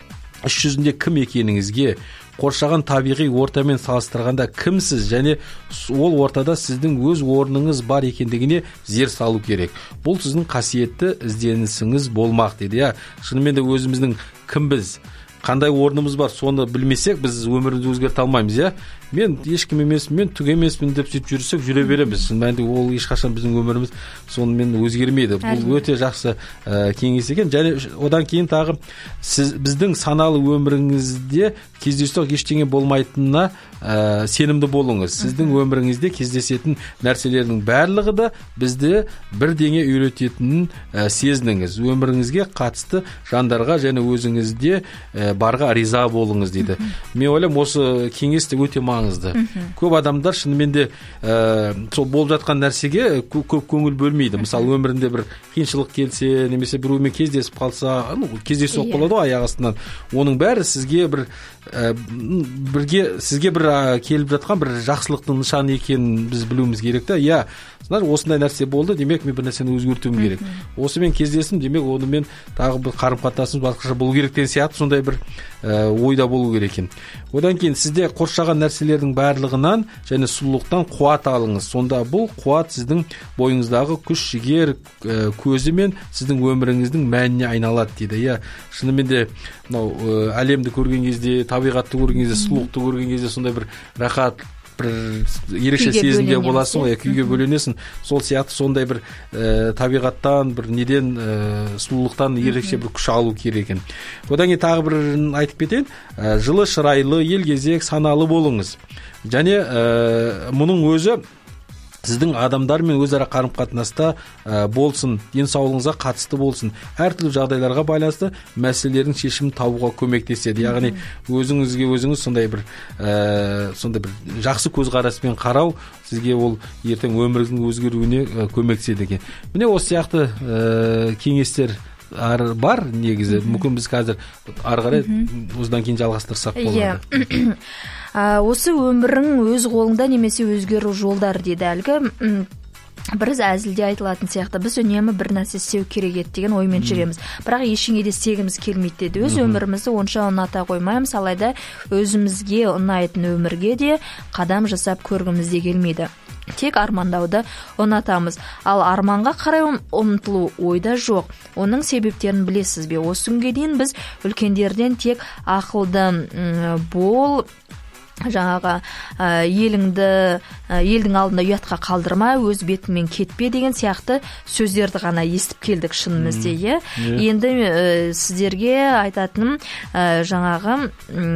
іс жүзінде кім екеніңізге, қоршаған табиғи ортамен салыстырғанда кімсіз, және ол ортада сіздің өз орныңыз бар екендігіне зер салу керек. Бұл сіздің қасиетті ізденісіңіз болмақ дейді. Я, шынымен де өзіміздің кімбіз, қандай орнымыз бар, соны білмесек, біз өмірімізді өзгерте алмаймыз, я. Мен ешкім емеспін, мен түк емеспін деп сөйтіп жүрсек жүре береміз. Шынымен де ол ешқашан біздің өміріміз сонымен өзгермейді. Бұл өте жақсы ә, кеңес екен. Және одан кейін тағы сіз, біздің саналы өміріңізде кездейсоқ ештеңе болмайтынына ә, сенімді болыңыз. Сіздің өміріңізде кездесетін нәрселердің барлығы да бізді бірдеңе үйрететінін ә, сезініңіз. Өміріңізге қатысты жандарға және өзіңізде ә, барға риза болыңыз дейді. Мен ойлаймын, осы кеңесте өте маңызды. Көп адамдар шынымен де ә, сол болып жатқан нәрсеге көп, көп көңіл бөлмейді. Мысалы, өмірінде бір қиыншылық келсе, немесе біреумен кездесіп қалса, ну, кездейсоқ болады ғой аяқ астынан. Оның бәрі сізге бір ә, бірге сізге бір ә, келіп жатқан бір жақсылықтың нышаны екенін біз білуіміз керек та. Я, осындай нәрсе болды, демек мен бір нәрсені өзгертуім керек. Осымен кездесім, демек онымен тағы бір қарым-қатынасымыз басқаша болу керек деген сияқты сондай бір ә, ойда болу керек екен. Одан кейін сізде қоршаған нәрселердің барлығынан және сұлулықтан қуат алыңыз. Сонда бұл қуат сіздің бойыңыздағы күш-жігер ә, көзі мен сіздің өміріңіздің мәніне айналады дейді. Я, шынымен де мынау ә, әлемді көрген кезде, табиғатты көрген кезде, сұлулықты көрген кезде сондай бір рахат бір ерекше сезімде боласың ғой, күйге бөленесің. Сол сияқты сондай бір табиғаттан, бір неден, сұлулықтан ерекше бір күш алу керек екен. Одан кейін тағы бір айтып кетейін, жылы, шырайлы, елгезек, саналы болыңыз. Және мұның өзі сіздің адамдармен өзара қарым-қатынаста болсын, денсаулығыңызға қатысты болсын, әртүрлі жағдайларға байланысты мәселелердің шешімін табуға көмектеседі. Яғни өзіңізге өзіңіз сондай бір сондай бір жақсы көзқараспен қарау сізге ол ертең өміріңіздің өзгеруіне көмектеседі екен. Міне осы сияқты кеңестер бар негізі. Мүмкін біз қазір ары қарай осыдан кейін жалғастырсақ болады. Осы өмірің өз қолыңда немесе өзгеру жолдары дейді. Әлгі бір әзілде айтылатын сияқты біз үнемі бір нәрсе істеу керек еді деген оймен жүреміз. Бірақ ештеңеде істегіміз келмейді деді. Өз өмірімізді онша ұната қоймаймыз, алайда өзімізге ұнайтын өмірге де қадам жасап көргіміз де келмейді. Тек армандауды ұнатамыз. Ал арманға қарай ұмтылу ойда жоқ. Оның себептерін білесіз бе? Осы күнге дейін біз үлкендерден тек ақылды бол, жаңағы еліңді елдің алдында ұятқа қалдырма, өз бетіңмен кетпе деген сияқты сөздерді ғана естіп келдік шынымызде, е. Енді сіздерге айтатыным жаңағы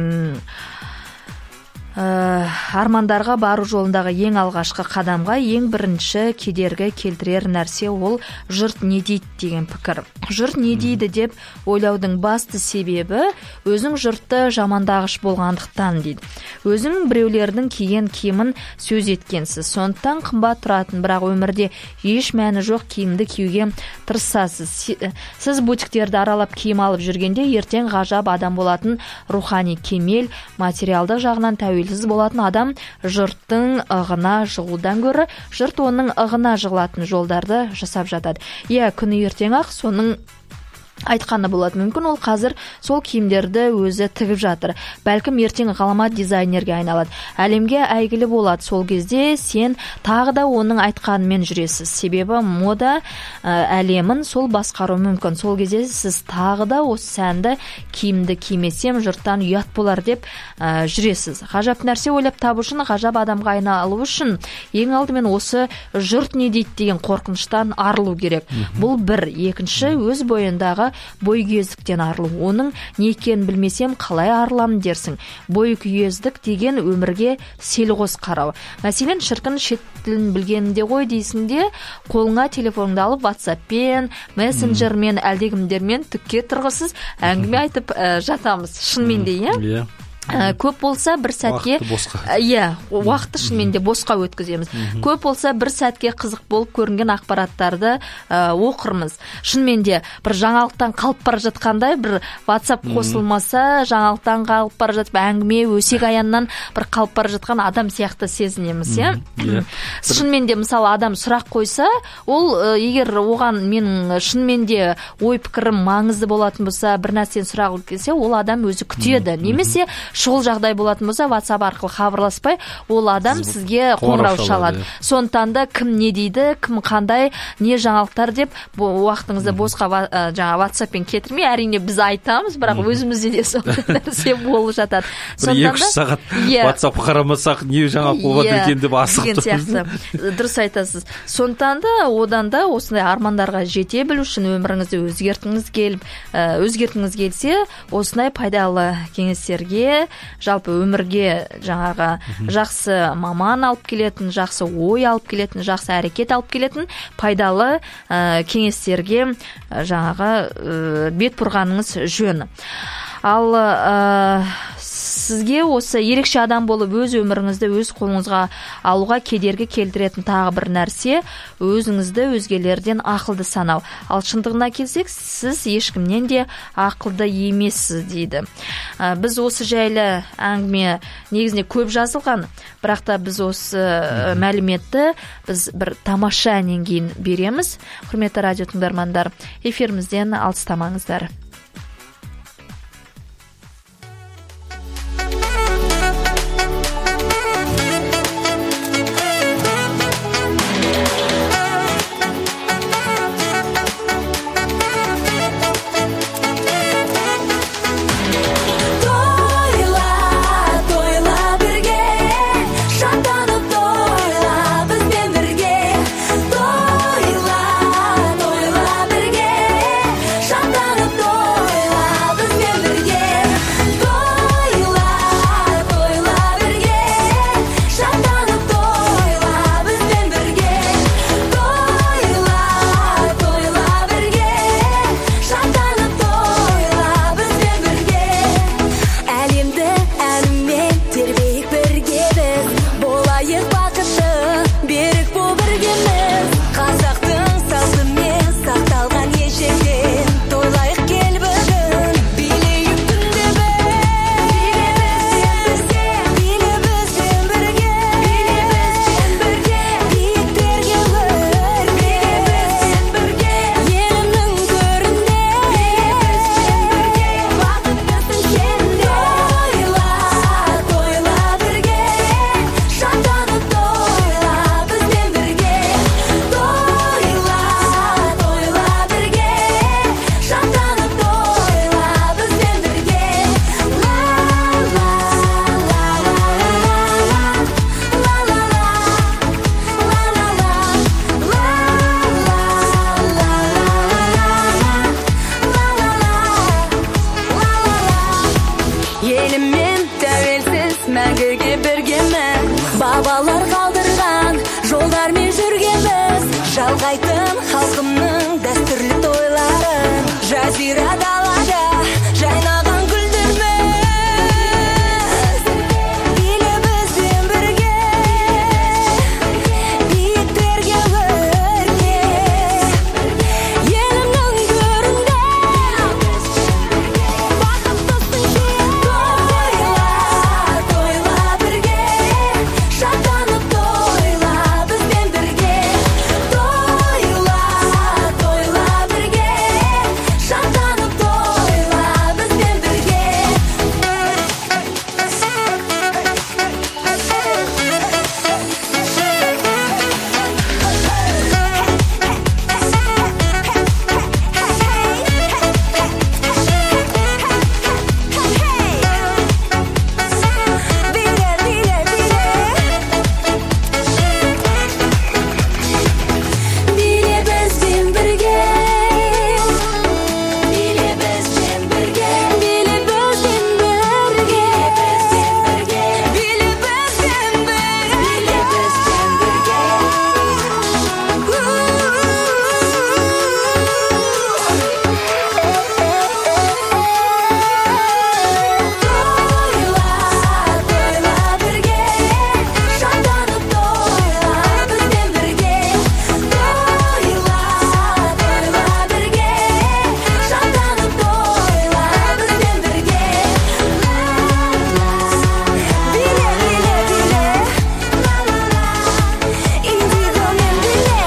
армандарға бару жолындағы ең алғашқы қадамға ең бірінші кедергі келтірер нәрсе ол жұрт не дейді деген пікір. Жұрт не дейді деп ойлаудың басты себебі өзің жұртты жамандағыш болғандықтан дейді. Өзің біреулердің киген киімін сөз еткенсіз, сондықтан қымбат тұратын, бірақ өмірде еш мәні жоқ киімді киюге тырысасыз. Сіз бутиктерді аралап киім алып жүргенде ертең ғажап адам болатын, рухани кемел, материалдық жағынан тәуелсіз болатын адам жұрттың ығына жығудан гөрі жұрт оның ығына жығылатын жолдарды жасап жатады. Иә, күні ертең-ақ соның айтқаны болады. Мүмкін ол қазір сол киімдерді өзі тігіп жатыр. Бәлкім ертең ғаламат дизайнерге айналады. Әлемге әйгілі болады. Сол кезде сен тағы да оның айтқанымен жүресіз. Себебі мода әлемін сол басқару мүмкін. Сол кезде сіз тағы да осы сәнді киімді кимесем жұрттан ұят болар деп жүресіз. Ғажап нәрсе ойлап табу үшін, ғажап адамға айналу үшін ең алдымен осы жұрт не дейді деген қорқыныштан арылу керек. Бұл бір. Екінші, өз бойындағы бойкүйездіктен арылу. Оның не екенін білмесем қалай арыламын дерсің. Бойкүйездік деген өмірге селғос қарау. Мәселен, шіркін шет тілін білгенінде ғой дейсің де, қолыңа телефоныңды алып WhatsApp-пен, мессенджермен, әлдекімдермен түкке тұрғысыз әңгіме айтып жатамыз. Шынымен де, иә? Көп болса бір сәтке иә, уақытты шынымен де босқа өткіземіз. Көп болса бір сәтке қызық болып көрінген ақпараттарды оқырмыз. Шынымен де бір жаңалықтан қалып бара жатқандай, бір WhatsApp қосылмаса, жаңалықтан қалып бара жатып, әңгіме өсек аяннан бір қалып бара жатқан адам сияқты сезінеміз, иә? Шынымен де мысалы адам сұрақ қойса, ол егер оған менің шынымен де ой пікірім маңызды болатын болса, бір нәрсені сұрақ келсе, ол адам өзі күтеді. Немесе шұғыл жағдай болатын болса, WhatsApp арқылы хабарласпай, ол адам сізге қоңырау шалады. Сондықтан да кім не дейді, кім қандай, не жаңалықтар деп уақытыңызды босқа жаңа WhatsApp-пен кетірмей, әрине біз айтамыз, бірақ өзімізде де сондай нәрсе болып жатады. Бір екі-үш сағат WhatsApp қарамасақ, не жаңалық болып екен деп асықтық. Дұрыс айтасыз. Сондықтан да одан да осындай армандарға жете білу үшін өміріңізді өзгертіңіз келіп, өзгертіңіз келсе, осындай пайдалы кеңестерге, жалпы өмірге жаңағы жақсы маман алып келетін, жақсы ой алып келетін, жақсы әрекет алып келетін пайдалы кеңестерге жаңағы бет бұрғаныңыз жөн. Ал сізге осы ерекше адам болып өз өміріңізді өз қолыңызға алуға кедергі келтіретін тағы бір нәрсе өзіңізді өзгелерден ақылды санау. Ал шындығына келсек, сіз ешкімнен де ақылды емессіз дейді. Біз осы жайлы әңгіме негізінде көп жазылған, бірақ та біз осы мәліметті біз бір тамаша әннен кейін береміз. Құрметті радио тыңдармандар, эфирімізден алыстамаңыздар. Тойла, тойла бірге, шаттан сарғайтын халқымның дәстүрлі тойларын. Жазира далада жайнаған гүлдерміз, биле бізбен бірге биіктерге өрге. Елімнің төрінде бақыттысың сен. Тойла, тойла бірге, шаттанып тойла бізбен бірге. Тойла, тойла бірге, шаттанып тойла бізбен бірге. Биле, биле, биле, биле бізбен бірге, биле бізбен бірге, биле бізбен бірге, биле бізбен бірге, биле бізбен бірге. Тойла, тойла бірге, шаттанып тойла бізбен бірге. Тойла, тойла бірге, шаттанып тойла бізбен бірге. Биле, биле, биле, индигомен биле.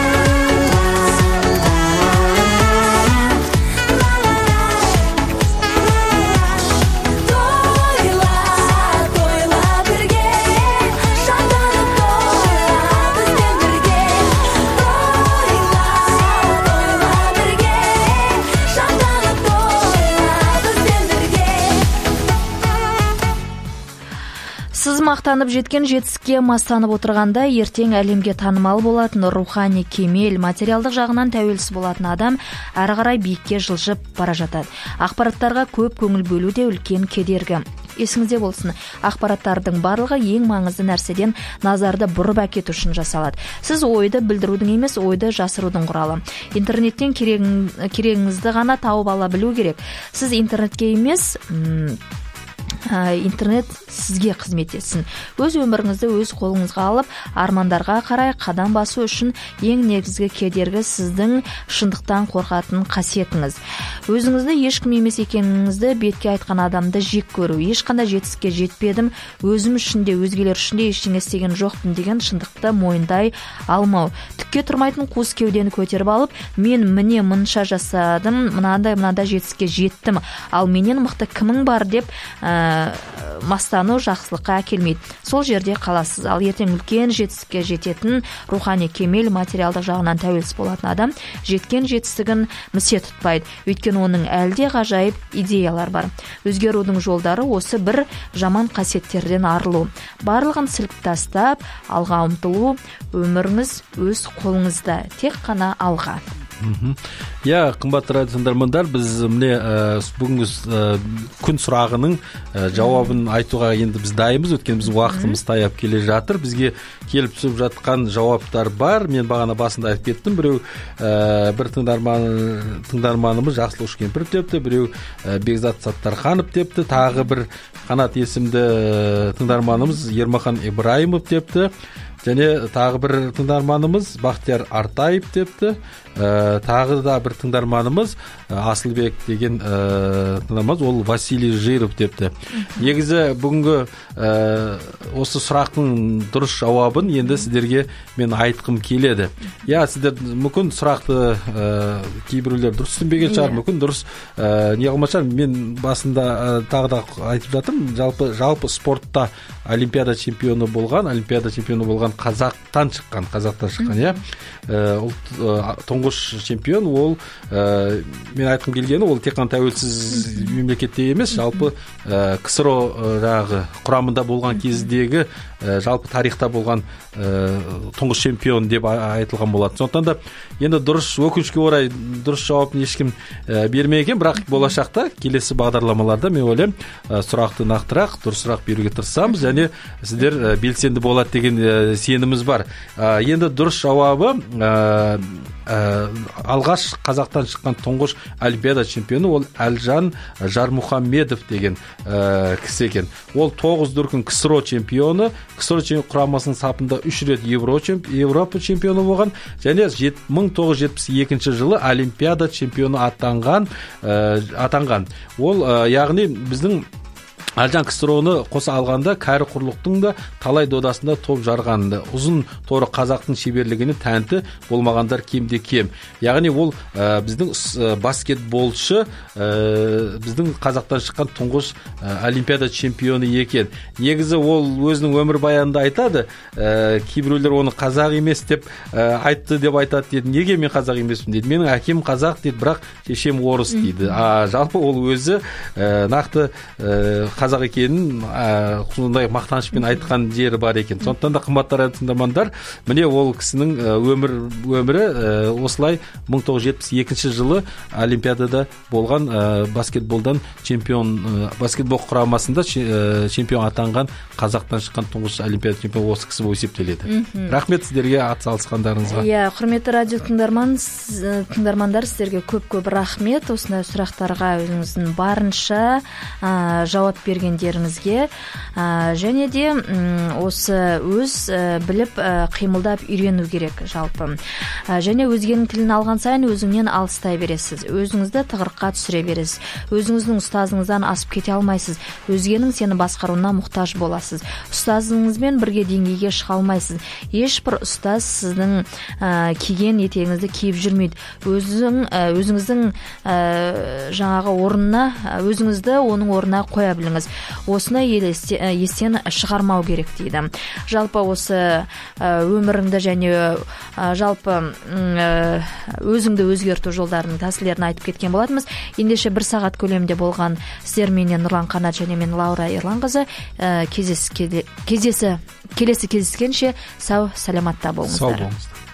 Тойла, тойла бірге, шаттанып тойла бізбен бірге. Тойла, тойла бірге, шаттанып тойла бізбен бірге. Сіз мақтанып жеткен жетістікке мастанып отырғанда, ертең әлемге танымал болатын, рухани кемел, материалдық жағынан тәуелсіз болатын адам әрі қарай биікке жылжып бара жатады. Ақпараттарға көп көңіл бөлу де үлкен кедергі. Есіңізде болсын, ақпараттардың барлығы ең маңызды нәрседен назарды бұрып әкету үшін жасалады. Сіз ойды білдірудің емес, ойды жасырудың құралы. Интернеттен керегің- керегіңізді ғана тауып ала білу керек. Сіз интернетке емес, м, ә, интернет сізге қызмет етсін. Өз өміріңізді өз қолыңызға алып, армандарға қарай қадам басу үшін ең негізгі кедергі сіздің шындықтан қорқатын қасиетіңіз. Өзіңізді ешкім емес екеніңізді бетке айтқан адамды жек көру. Ешқандай жетістікке жетпедім, өзім үшін де өзгелер үшін де ештеңе істеген жоқпын деген шындықты мойындай алмау. Түкке тұрмайтын қуыс кеудені көтеріп алып, мен міне мынша жасадым, мынандай мынандай жетістікке жеттім, ал менен мықты кімің бар деп ә, мастану жақсылыққа әкелмейді. Сол жерде қаласыз. Ал ертең үлкен жетістікке жететін, рухани кемел, материалдық жағынан тәуелсіз болатын адам жеткен жетістігін місе тұтпайды. Өйткені оның әлде ғажайып идеялар бар. Өзгерудің жолдары осы бір жаман қасиеттерден арылу. Барлығын сілкіп тастап, алға ұмтылу. Өміріңіз өз қолыңызда, тек қана алға. Я, қымбатты радио тыңдармандар, біз міне ә, бүгінгі ә, күн сұрағының ә, жауабын айтуға енді біз дайынбыз. Өйткені біз уақытымыз таяп келе жатыр. Бізге келіп түсіп жатқан жауаптар бар. Мен бағана басында айтып кеттім. Біреу ә, бір тыңдарман, тыңдарманымыз Жақсылық Үшкемпіров депті, біреу ә, Бекзат Саттарханов депті, тағы бір Қанат есімді ә, тыңдарманымыз Ермахан Ибраимов депті. Және тағы бір тыңдарманымыз Бақтияр Артаев депті. Ә, тағы да бір тыңдарманымыз Асылбек деген ә, тыңдарманымыз, ол Василий Жиров депті. Негізі бүгінгі ә, осы сұрақтың дұрыс жауабын енді сіздерге мен айтқым келеді. Я, сіздер мүмкін сұрақты ә, кейбіреулер дұрыс түсінбеген шығар, мүмкін дұрыс ә, не қылмаса, мен басында ә, тағы да айтып жатырмын, жалпы жалпы спортта олимпиада чемпионы болған, олимпиада чемпионы болған қазақтан шыққан, қазақтан шыққан, иә. Ұлт тұңғыш чемпион, ол ә, мен айтқым келгені, ол тек қана тәуелсіз мемлекетте емес, жалпы ә, КСРО жағы құрамында болған кездегі ә, жалпы тарихта болған ә, тұңғыш чемпион деп айтылған болады. Сондықтан да енді дұрыс, өкінішке орай дұрыс жауабын ешкім ә, бермеген, бірақ болашақта келесі бағдарламаларда мен ойлаймын ә, сұрақты нақтырақ, дұрыс сұрақ беруге тырысамыз, және сіздер ә, белсенді болады деген ә, сеніміміз бар. Ә, енді дұрыс жауабы алғаш қазақтан шыққан тұңғыш олимпиада чемпионы ол Әлжан Жармұхамедов деген кісі екен. Ол тоғыз дүркін КСРО чемпионы, КСРО құрамасының сапында үш рет Европа чемпионы болған, және мың тоғыз жүз жетпіс екінші жылы олимпиада чемпионы атанған. атанған. Ол яғни біздің Әлжан КСРОны қоса алғанда кәрі құрлықтың да талай додасында топ жарғанды. Ұзын торы қазақтың шеберлігіне тәнті болмағандар кемде кем. Яғни ол ә, біздің ә, баскетболшы ә, біздің қазақтан шыққан тұңғыш ә, олимпиада чемпионы екен. Негізі ол өзінің өмір баянында айтады, ә, кейбіреулер оны қазақ емес деп ә, айтты деп айтады деді. Неге мен қазақ емеспін дейді. Менің әкем қазақ дейді, бірақ шешем орыс дейді. А жалпы ол өзі ә, нақты ә, қазақ екенін сондай мақтанышпен айтқан жері бар екен. Сондықтан да қымбатты радио тыңдармандар, міне ол кісінің өмір өмірі осылай мың тоғыз жүз жетпіс екінші жылы олимпиадада болған баскетболдан чемпион, баскетбол құрамасында чемпион атанған қазақтан шыққан тұңғыш олимпиада чемпионы осы кісі болып есептеледі. Рахмет сіздерге атсалысқандарыңызға. Иә, құрметті радио тыңдарман, тыңдармандар, сіздерге көп-көп рахмет. Осындай сұрақтарға өзіңіздің барынша жауап бергендеріңізге, және де осы өз біліп қимылдап үйрену керек жалпы. Және өзгенің тілін алған сайын өзіңнен алыстай бересіз. Өзіңізді тығырыққа түсіре бересіз. Өзіңіздің ұстазыңыздан асып кете алмайсыз. Өзгенің сені басқаруына мұқтаж боласыз. Ұстазыңызбен бірге деңгейге шыға алмайсыз. Ешбір ұстаз сіздің киген етегіңізді киіп жүрмейді. Өзің өзіңіздің жаңағы орнына, өзіңізді оның орнына қоя біліңіз. Осыны естен шығармау керек дейді. Жалпы осы өміріңді және жалпы өзіңді өзгерту жолдарының тәсілдерін айтып кеткен болатынбыз. Ендеше бір сағат көлемінде болған сіздерменен Нұрлан Қанат және мен Лаура Ерланқызы кездесі келесі кездескенше сау саламатта болыңыздар. Сау болыңыздар.